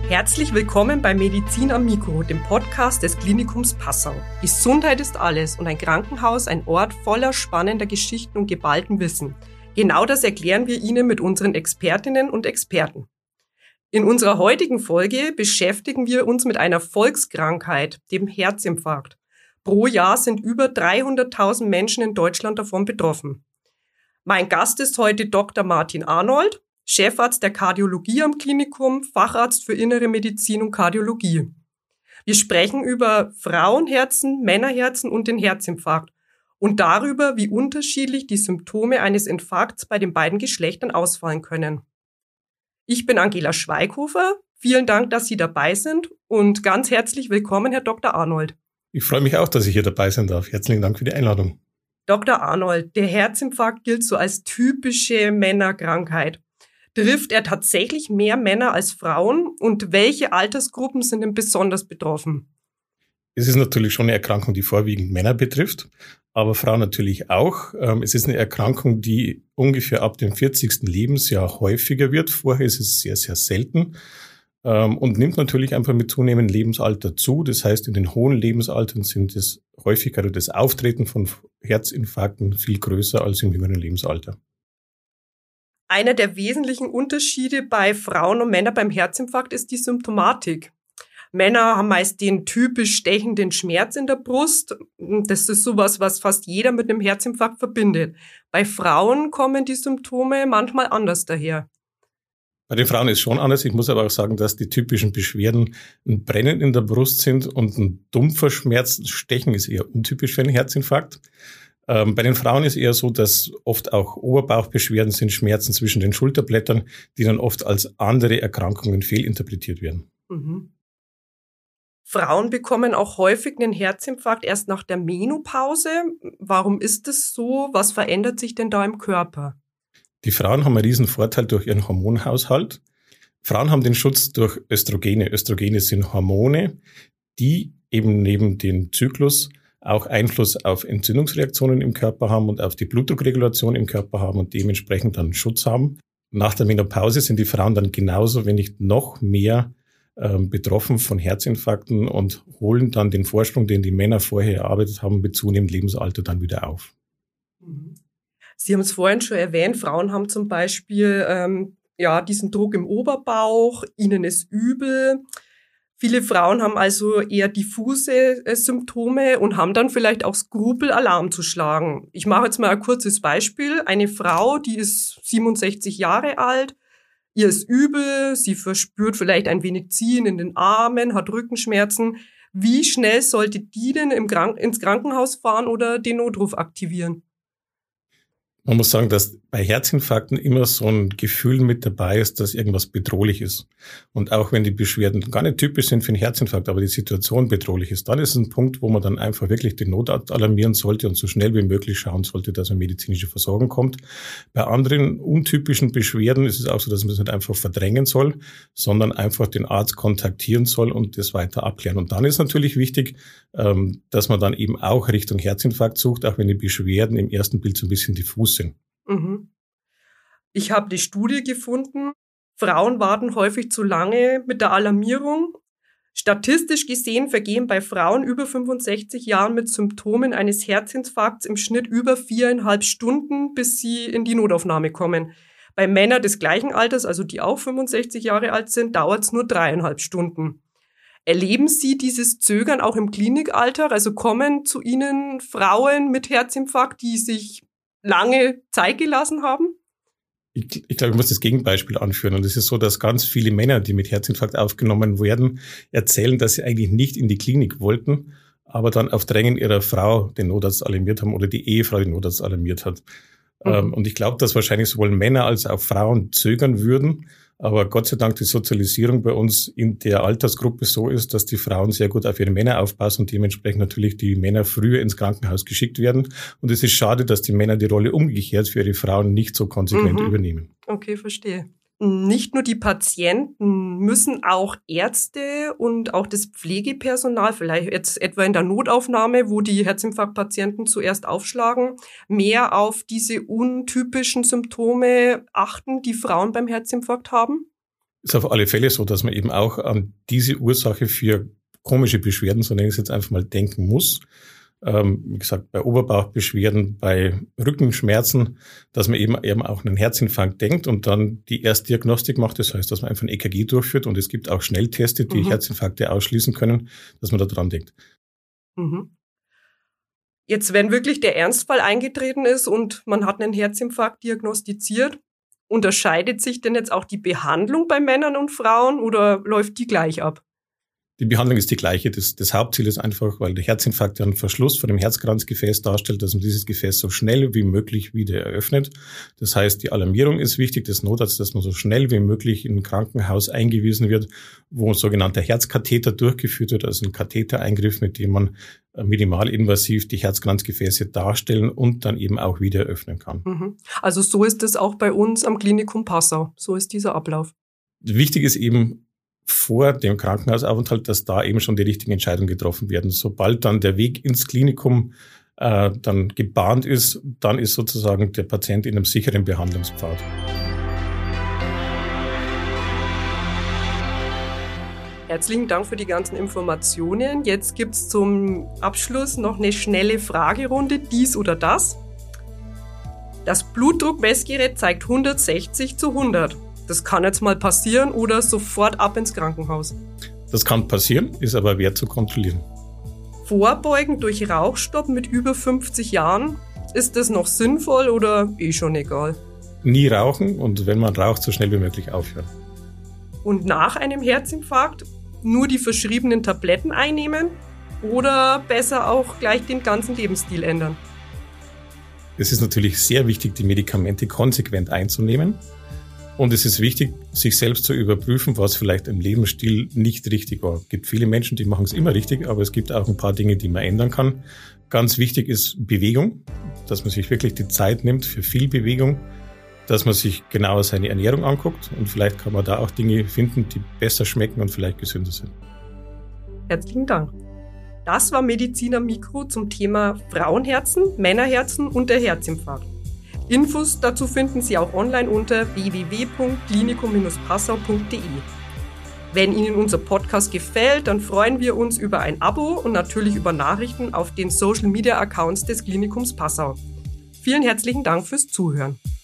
Herzlich willkommen bei Medizin am Mikro, dem Podcast des Klinikums Passau. Gesundheit ist alles und ein Krankenhaus ein Ort voller spannender Geschichten und geballtem Wissen. Genau das erklären wir Ihnen mit unseren Expertinnen und Experten. In unserer heutigen Folge beschäftigen wir uns mit einer Volkskrankheit, dem Herzinfarkt. Pro Jahr sind über 300.000 Menschen in Deutschland davon betroffen. Mein Gast ist heute Dr. Martin Arnold, Chefarzt der Kardiologie am Klinikum, Facharzt für Innere Medizin und Kardiologie. Wir sprechen über Frauenherzen, Männerherzen und den Herzinfarkt und darüber, wie unterschiedlich die Symptome eines Infarkts bei den beiden Geschlechtern ausfallen können. Ich bin Angela Schweighofer. Vielen Dank, dass Sie dabei sind und ganz herzlich willkommen, Herr Dr. Arnold. Ich freue mich auch, dass ich hier dabei sein darf. Herzlichen Dank für die Einladung. Dr. Arnold, der Herzinfarkt gilt so als typische Männerkrankheit. Trifft er tatsächlich mehr Männer als Frauen? Und welche Altersgruppen sind denn besonders betroffen? Es ist natürlich schon eine Erkrankung, die vorwiegend Männer betrifft, aber Frauen natürlich auch. Es ist eine Erkrankung, die ungefähr ab dem 40. Lebensjahr häufiger wird. Vorher ist es sehr, sehr selten und nimmt natürlich einfach mit zunehmendem Lebensalter zu. Das heißt, in den hohen Lebensaltern sind es häufiger oder das Auftreten von Herzinfarkten viel größer als im jüngeren Lebensalter. Einer der wesentlichen Unterschiede bei Frauen und Männern beim Herzinfarkt ist die Symptomatik. Männer haben meist den typisch stechenden Schmerz in der Brust. Das ist sowas, was fast jeder mit einem Herzinfarkt verbindet. Bei Frauen kommen die Symptome manchmal anders daher. Bei den Frauen ist es schon anders. Ich muss aber auch sagen, dass die typischen Beschwerden ein Brennen in der Brust sind und ein dumpfer Schmerz. Stechen ist eher untypisch für einen Herzinfarkt. Bei den Frauen ist eher so, dass oft auch Oberbauchbeschwerden sind, Schmerzen zwischen den Schulterblättern, die dann oft als andere Erkrankungen fehlinterpretiert werden. Mhm. Frauen bekommen auch häufig einen Herzinfarkt erst nach der Menopause. Warum ist das so? Was verändert sich denn da im Körper? Die Frauen haben einen riesen Vorteil durch ihren Hormonhaushalt. Frauen haben den Schutz durch Östrogene. Östrogene sind Hormone, die eben neben dem Zyklus auch Einfluss auf Entzündungsreaktionen im Körper haben und auf die Blutdruckregulation im Körper haben und dementsprechend dann Schutz haben. Nach der Menopause sind die Frauen dann genauso, wenn nicht noch mehr betroffen von Herzinfarkten und holen dann den Vorsprung, den die Männer vorher erarbeitet haben, mit zunehmendem Lebensalter dann wieder auf. Sie haben es vorhin schon erwähnt, Frauen haben zum Beispiel diesen Druck im Oberbauch, ihnen ist übel. Viele Frauen haben also eher diffuse Symptome und haben dann vielleicht auch Skrupel, Alarm zu schlagen. Ich mache jetzt mal ein kurzes Beispiel. Eine Frau, die ist 67 Jahre alt, ihr ist übel, sie verspürt vielleicht ein wenig Ziehen in den Armen, hat Rückenschmerzen. Wie schnell sollte die denn ins Krankenhaus fahren oder den Notruf aktivieren? Man muss sagen, dass bei Herzinfarkten immer so ein Gefühl mit dabei ist, dass irgendwas bedrohlich ist. Und auch wenn die Beschwerden gar nicht typisch sind für einen Herzinfarkt, aber die Situation bedrohlich ist, dann ist es ein Punkt, wo man dann einfach wirklich den Notarzt alarmieren sollte und so schnell wie möglich schauen sollte, dass eine medizinische Versorgung kommt. Bei anderen untypischen Beschwerden ist es auch so, dass man das nicht einfach verdrängen soll, sondern einfach den Arzt kontaktieren soll und das weiter abklären. Und dann ist natürlich wichtig, dass man dann eben auch Richtung Herzinfarkt sucht, auch wenn die Beschwerden im ersten Bild so ein bisschen diffus sind. Ich habe die Studie gefunden, Frauen warten häufig zu lange mit der Alarmierung. Statistisch gesehen vergehen bei Frauen über 65 Jahren mit Symptomen eines Herzinfarkts im Schnitt über 4,5 Stunden, bis sie in die Notaufnahme kommen. Bei Männern des gleichen Alters, also die auch 65 Jahre alt sind, dauert es nur 3,5 Stunden. Erleben Sie dieses Zögern auch im Klinikalltag? Also kommen zu Ihnen Frauen mit Herzinfarkt, die sich lange Zeit gelassen haben? Ich glaube, ich muss das Gegenbeispiel anführen. Und es ist so, dass ganz viele Männer, die mit Herzinfarkt aufgenommen werden, erzählen, dass sie eigentlich nicht in die Klinik wollten, aber dann auf Drängen ihrer Frau den Notarzt alarmiert haben oder die Ehefrau den Notarzt alarmiert hat. Und ich glaube, dass wahrscheinlich sowohl Männer als auch Frauen zögern würden. Aber Gott sei Dank die Sozialisierung bei uns in der Altersgruppe so ist, dass die Frauen sehr gut auf ihre Männer aufpassen und dementsprechend natürlich die Männer früher ins Krankenhaus geschickt werden. Und es ist schade, dass die Männer die Rolle umgekehrt für ihre Frauen nicht so konsequent übernehmen. Okay, verstehe. Nicht nur die Patienten, müssen auch Ärzte und auch das Pflegepersonal, vielleicht jetzt etwa in der Notaufnahme, wo die Herzinfarktpatienten zuerst aufschlagen, mehr auf diese untypischen Symptome achten, die Frauen beim Herzinfarkt haben? Ist auf alle Fälle so, dass man eben auch an diese Ursache für komische Beschwerden, so nenne ich es jetzt einfach mal, denken muss. Wie gesagt, bei Oberbauchbeschwerden, bei Rückenschmerzen, dass man eben auch einen Herzinfarkt denkt und dann die Erstdiagnostik macht. Das heißt, dass man einfach ein EKG durchführt und es gibt auch Schnelltests, die Herzinfarkte ausschließen können, dass man da dran denkt. Jetzt, wenn wirklich der Ernstfall eingetreten ist und man hat einen Herzinfarkt diagnostiziert, unterscheidet sich denn jetzt auch die Behandlung bei Männern und Frauen oder läuft die gleich ab? Die Behandlung ist die gleiche. Das Hauptziel ist einfach, weil der Herzinfarkt ja einen Verschluss von dem Herzkranzgefäß darstellt, dass man dieses Gefäß so schnell wie möglich wieder eröffnet. Das heißt, die Alarmierung ist wichtig, des Notarztes, dass man so schnell wie möglich in ein Krankenhaus eingewiesen wird, wo ein sogenannter Herzkatheter durchgeführt wird, also ein Kathetereingriff, mit dem man minimalinvasiv die Herzkranzgefäße darstellen und dann eben auch wieder öffnen kann. Also so ist es auch bei uns am Klinikum Passau. So ist dieser Ablauf. Wichtig ist eben, vor dem Krankenhausaufenthalt, dass da eben schon die richtigen Entscheidungen getroffen werden. Sobald dann der Weg ins Klinikum dann gebahnt ist, dann ist sozusagen der Patient in einem sicheren Behandlungspfad. Herzlichen Dank für die ganzen Informationen. Jetzt gibt's zum Abschluss noch eine schnelle Fragerunde, dies oder das. Das Blutdruckmessgerät zeigt 160/100. Das kann jetzt mal passieren oder sofort ab ins Krankenhaus. Das kann passieren, ist aber wert zu kontrollieren. Vorbeugen durch Rauchstopp mit über 50 Jahren, ist das noch sinnvoll oder schon egal? Nie rauchen und wenn man raucht, so schnell wie möglich aufhören. Und nach einem Herzinfarkt nur die verschriebenen Tabletten einnehmen oder besser auch gleich den ganzen Lebensstil ändern? Es ist natürlich sehr wichtig, die Medikamente konsequent einzunehmen. Und es ist wichtig, sich selbst zu überprüfen, was vielleicht im Lebensstil nicht richtig war. Es gibt viele Menschen, die machen es immer richtig, aber es gibt auch ein paar Dinge, die man ändern kann. Ganz wichtig ist Bewegung, dass man sich wirklich die Zeit nimmt für viel Bewegung, dass man sich genauer seine Ernährung anguckt und vielleicht kann man da auch Dinge finden, die besser schmecken und vielleicht gesünder sind. Herzlichen Dank. Das war Medizin am Mikro zum Thema Frauenherzen, Männerherzen und der Herzinfarkt. Infos dazu finden Sie auch online unter www.klinikum-passau.de. Wenn Ihnen unser Podcast gefällt, dann freuen wir uns über ein Abo und natürlich über Nachrichten auf den Social-Media-Accounts des Klinikums Passau. Vielen herzlichen Dank fürs Zuhören.